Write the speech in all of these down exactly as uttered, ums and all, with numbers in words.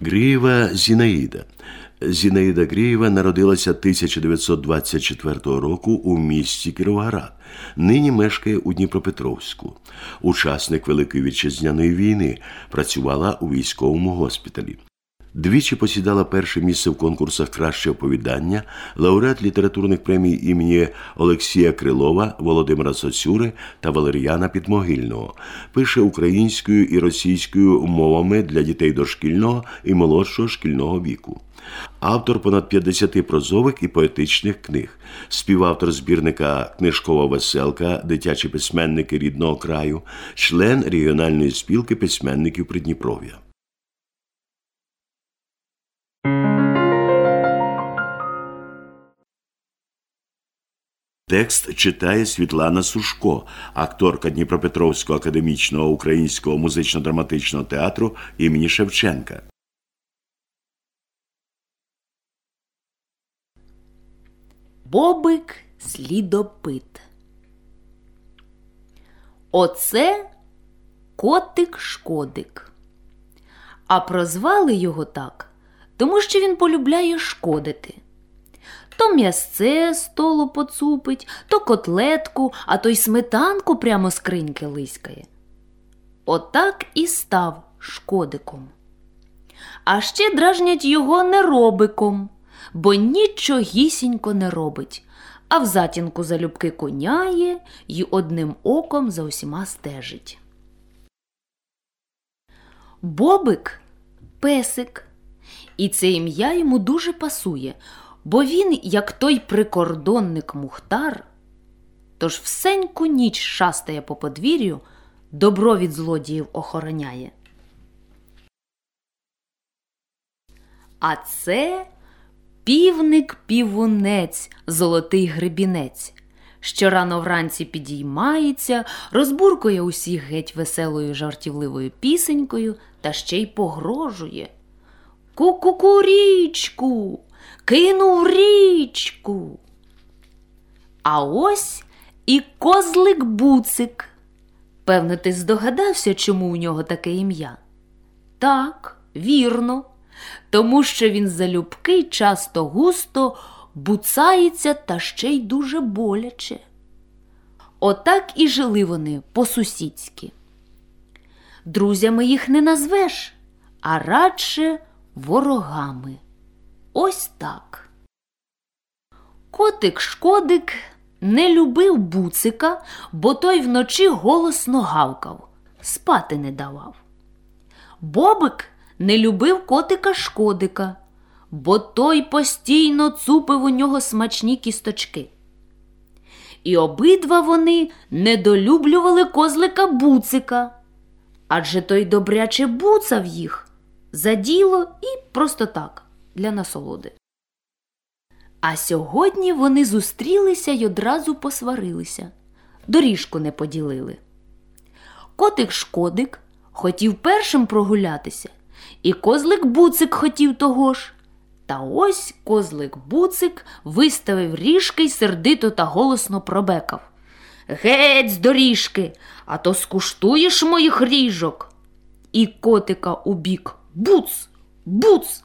Грієва Зінаїда. Зінаїда Грієва народилася тисяча дев'ятсот двадцять четвертого року у місті Кіровоград. Нині мешкає у Дніпропетровську. Учасник Великої Вітчизняної війни, працювала у військовому госпіталі. Двічі посідала перше місце в конкурсах «Краще оповідання», лауреат літературних премій імені Олексія Крилова, Володимира Соцюри та Валеріяна Підмогильного. Пише українською і російською мовами для дітей дошкільного і молодшого шкільного віку. Автор понад п'ятдесят прозових і поетичних книг. Співавтор збірника «Книжкова веселка. Дитячі письменники рідного краю», член регіональної спілки письменників Придніпров'я. Текст читає Світлана Сушко, акторка Дніпропетровського академічного українського музично-драматичного театру імені Шевченка. Бобик слідопит. Оце котик-шкодик. А прозвали його так, тому що він полюбляє шкодити. То м'ясце з столу поцупить, то котлетку, а то й сметанку прямо з криньки лиськає. Отак і став шкодиком. А ще дражнять його неробиком, бо нічогісінько не робить, а в затінку залюбки коняє й одним оком за усіма стежить. Бобик – песик, і це ім'я йому дуже пасує, бо він, як той прикордонник Мухтар, тож всеньку ніч шастає по подвір'ю, добро від злодіїв охороняє. А це півник-півунець, золотий гребінець, що рано вранці підіймається, розбуркує усіх геть веселою жартівливою пісенькою та ще й погрожує. Ку-ку-ку-річку! Кинув річку. А ось і козлик-буцик. Певно, ти здогадався, чому у нього таке ім'я? Так, вірно. Тому що він залюбки часто-густо буцається та ще й дуже боляче. Отак і жили вони по-сусідськи. Друзями їх не назвеш, а радше ворогами. Ось так. Котик-шкодик не любив буцика, бо той вночі голосно гавкав, спати не давав. Бобик не любив котика-шкодика, бо той постійно цупив у нього смачні кісточки. І обидва вони недолюблювали козлика-буцика, адже той добряче буцав їх за діло і просто так, для насолоди. А сьогодні вони зустрілися й одразу посварилися, доріжку не поділили. Котик-шкодик хотів першим прогулятися, і козлик-буцик хотів того ж. Та ось козлик-буцик виставив ріжки й сердито та голосно пробекав. «Геть з доріжки, а то скуштуєш моїх ріжок!» І котика у бік буц, буц.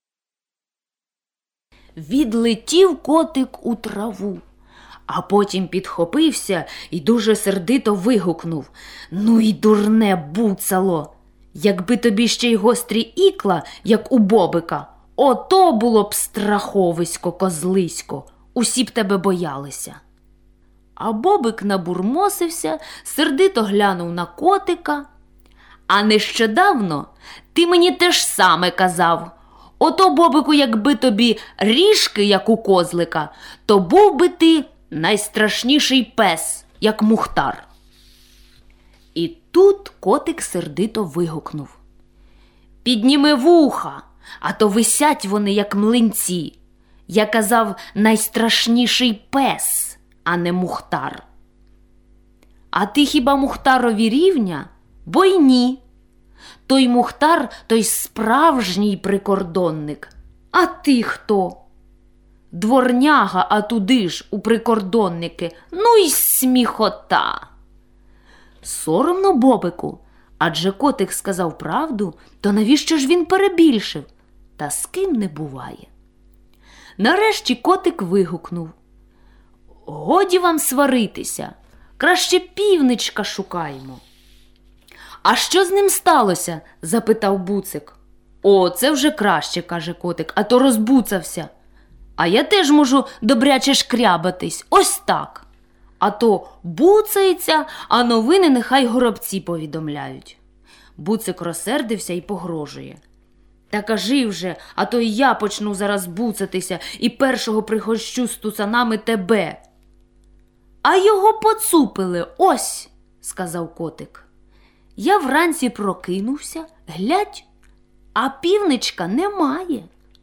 Відлетів котик у траву, а потім підхопився і дуже сердито вигукнув: «Ну й дурне буцало! Якби тобі ще й гострі ікла, як у Бобика, ото було б страховисько, козлисько, усі б тебе боялися!» А Бобик набурмосився, сердито глянув на котика. «А нещодавно ти мені те ж саме казав. Ото, Бобику, якби тобі ріжки, як у козлика, то був би ти найстрашніший пес, як Мухтар». І тут котик сердито вигукнув: «Підніми вуха, а то висять вони, як млинці. Я казав, найстрашніший пес, а не Мухтар». «А ти хіба Мухтарові рівня? Бо й ні. Той Мухтар, той справжній прикордонник. А ти хто? Дворняга, а туди ж у прикордонники. Ну й сміхота!» Соромно Бобику, Адже котик сказав правду, то навіщо ж він перебільшив? Та з ким не буває. Нарешті котик вигукнув: «Годі вам сваритися, краще півничка шукаймо». «А що з ним сталося?» – запитав Буцик. «О, це вже краще», – каже котик, – «а то розбуцався. А я теж можу добряче шкрябатись, ось так. А то буцається, а новини нехай горобці повідомляють». Буцик розсердився і погрожує: «Та кажи вже, а то і я почну зараз буцатися і першого пригощу з тусанами тебе». «А його поцупили, ось», – сказав котик. «Я вранці прокинувся, глядь, а півничка немає».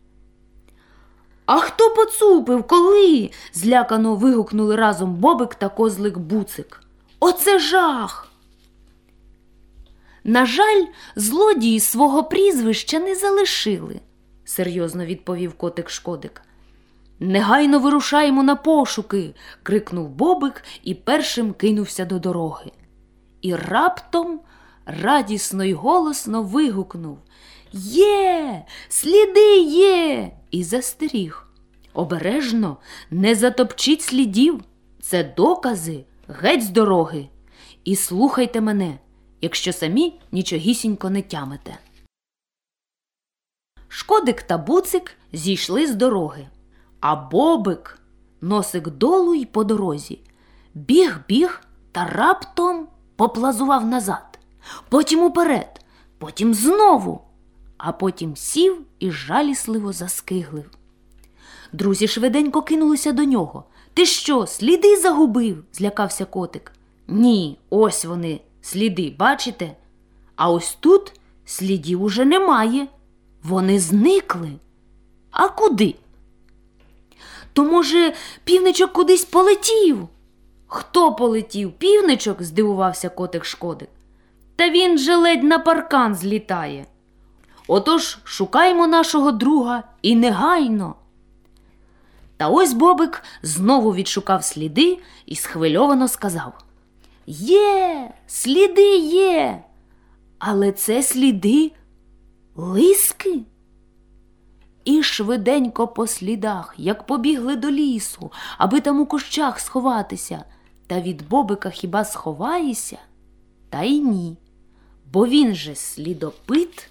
«А хто поцупив, коли?» – злякано вигукнули разом Бобик та козлик Буцик. «Оце жах!» «На жаль, злодії свого прізвища не залишили», – серйозно відповів котик Шкодик. «Негайно вирушаємо на пошуки!» – крикнув Бобик і першим кинувся до дороги. І раптом радісно й голосно вигукнув: «Є! Сліди є!» і застеріг: «Обережно, не затопчіть слідів, це докази, геть з дороги. І слухайте мене, якщо самі нічогісінько не тямите». Шкодик та Буцик зійшли з дороги, а Бобик, носик долу й по дорозі, біг-біг та раптом поплазував назад, потім уперед, потім знову, а потім сів і жалісливо заскиглив. Друзі швиденько кинулися до нього. «Ти що, сліди загубив?» – злякався котик. «Ні, ось вони, сліди, бачите? А ось тут слідів уже немає. Вони зникли. А куди?» «То, може, півничок кудись полетів?» «Хто полетів? Півничок?» – здивувався котик Шкодик. «Та він же ледь на паркан злітає. Отож шукаймо нашого друга і негайно». Та ось Бобик знову відшукав сліди і схвильовано сказав: «Є, сліди є, але це сліди лиски». І швиденько по слідах, як побігли до лісу, аби там у кущах сховатися. Та від Бобика хіба сховаєшся? Та й ні, бо він же слідопит.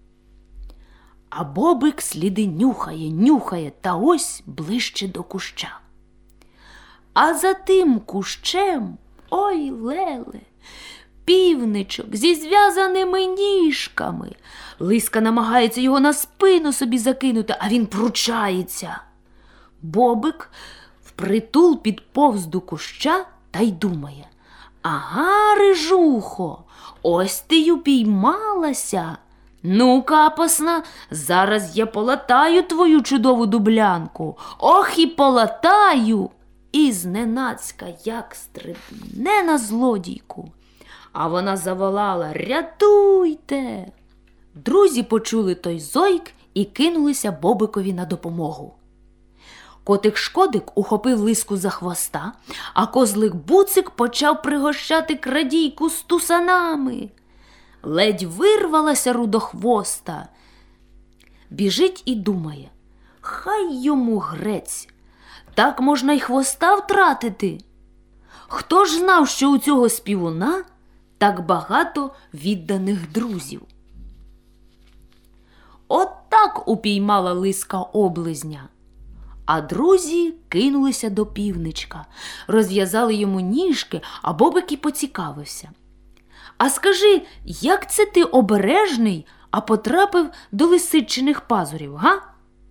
А Бобик сліди нюхає, нюхає, та ось ближче до куща. А за тим кущем, ой леле, півничок зі зв'язаними ніжками. Лиска намагається його на спину собі закинути, а він пручається. Бобик впритул підповз до куща та й думає: «Ага, рижухо, ось ти й упіймалася. Ну, капосна, зараз я полатаю твою чудову дублянку. Ох і полатаю!» І зненацька як стрибне на злодійку. А вона заволала: «Рятуйте!» Друзі почули той зойк і кинулися Бобикові на допомогу. Котик Шкодик ухопив лиску за хвоста, а козлик Буцик почав пригощати крадійку з тусанами. Ледь вирвалася рудохвоста. Біжить і думає: хай йому грець, так можна й хвоста втратити. Хто ж знав, що у цього співуна так багато відданих друзів? От так упіймала лиска облизня. А друзі кинулися до півничка, розв'язали йому ніжки, а Бобик і поцікавився: «А скажи, як це ти обережний, а потрапив до лисичиних пазурів, га?»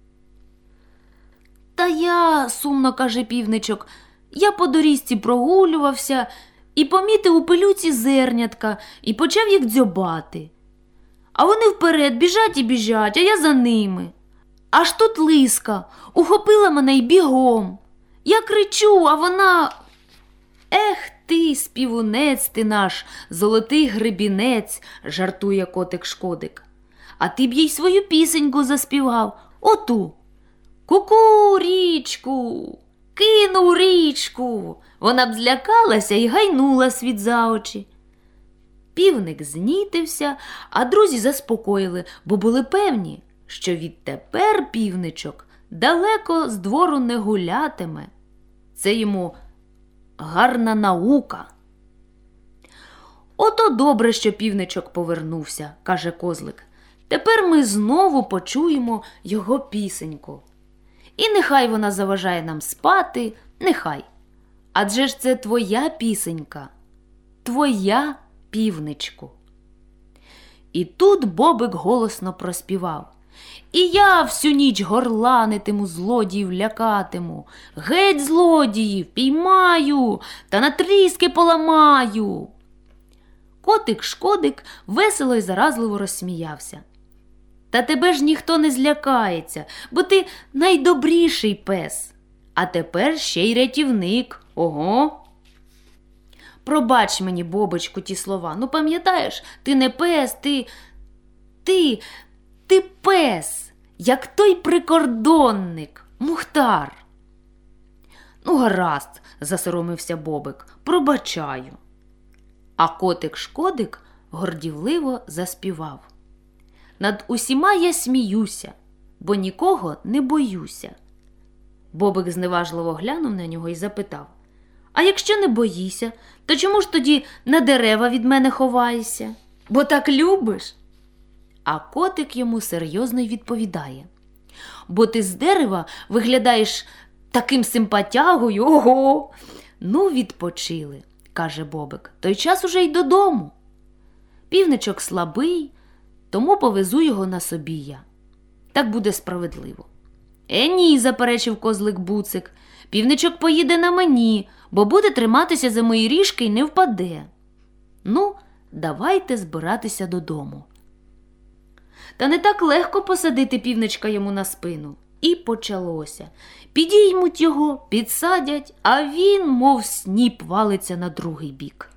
«Та я, – сумно каже півничок, – я по доріжці прогулювався і помітив у пилюці зернятка і почав їх дзьобати. А вони вперед біжать і біжать, а я за ними. Аж тут лиска ухопила мене й бігом. Я кричу, а вона... Ех ти, співунець ти наш, золотий гребінець, – жартує котик Шкодик. А ти б їй свою пісеньку заспівав, оту. Ку-ку, річку, кинув річку. Вона б злякалася й гайнула світ за очі. Півник знітився, а друзі заспокоїли, бо були певні, що відтепер півничок далеко з двору не гулятиме. Це йому гарна наука. «Ото добре, що півничок повернувся», – каже козлик. «Тепер ми знову почуємо його пісеньку. І нехай вона заважає нам спати, нехай. Адже ж це твоя пісенька, твоя, півничку». І тут Бобик голосно проспівав: «І я всю ніч горланитиму, злодіїв лякатиму, геть злодіїв піймаю та на тріски поламаю». Котик-шкодик весело й заразливо розсміявся. «Та тебе ж ніхто не злякається, бо ти найдобріший пес, а тепер ще й рятівник, ого!» «Пробач мені, Бобочку, ті слова, ну пам'ятаєш, ти не пес, ти, ти, ти пес, як той прикордонник, Мухтар». «Ну, гаразд», – засоромився Бобик, – «пробачаю». А котик-шкодик гордівливо заспівав: «Над усіма я сміюся, бо нікого не боюся». Бобик зневажливо глянув на нього і запитав: «А якщо не боїшся, то чому ж тоді на дерева від мене ховаєшся? Бо так любиш?» А котик йому серйозно й відповідає: «Бо ти з дерева виглядаєш таким симпатягою, ого!» «Ну, відпочили», – каже Бобик, – «той час уже й додому. Півничок слабий, тому повезу його на собі я. Так буде справедливо». «Е, ні», – заперечив козлик Буцик, – «півничок поїде на мені, бо буде триматися за мої ріжки і не впаде». «Ну, давайте збиратися додому». Та не так легко посадити півничка йому на спину. І почалося. Підіймуть його, підсадять, а він, мов сніп, валиться на другий бік.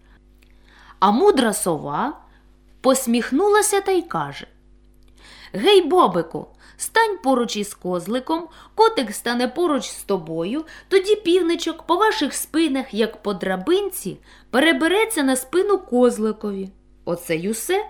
А мудра сова посміхнулася та й каже: «Гей, Бобику, стань поруч із козликом, котик стане поруч з тобою, тоді півничок по ваших спинах, як по драбинці, перебереться на спину козликові. Оце й усе».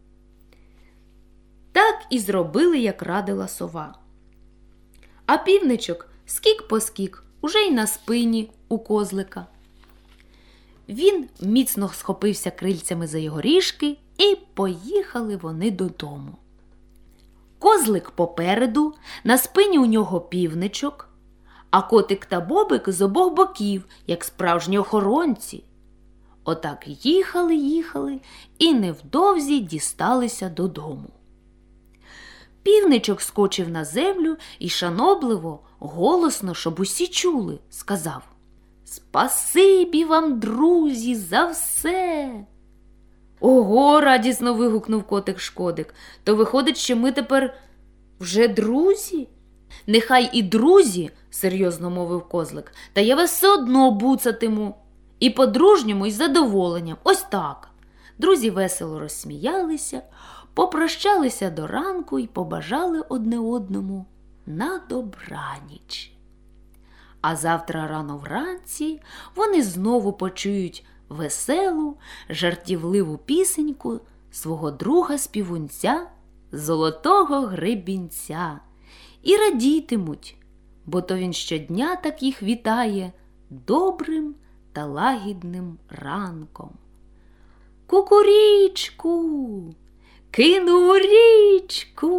Так і зробили, як радила сова. А півничок скік-поскік, уже й на спині у козлика. Він міцно схопився крильцями за його ріжки, і поїхали вони додому. Козлик попереду, на спині у нього півничок, а котик та Бобик з обох боків, як справжні охоронці. Отак їхали, їхали і невдовзі дісталися додому. Півничок скочив на землю і шанобливо, голосно, щоб усі чули, сказав: «Спасибі вам, друзі, за все!» «Ого!» – радісно вигукнув котик-шкодик. «То виходить, що ми тепер вже друзі?» «Нехай і друзі», – серйозно мовив козлик, – «та я вас все одно буцатиму. І по-дружньому, і з задоволенням. Ось так». Друзі весело розсміялися, попрощалися до ранку і побажали одне одному на добраніч. А завтра рано вранці вони знову почують веселу, жартівливу пісеньку свого друга-співунця Золотого Гребінця і радітимуть, бо то він щодня так їх вітає добрим та лагідним ранком. Кукурічку, кину у річку,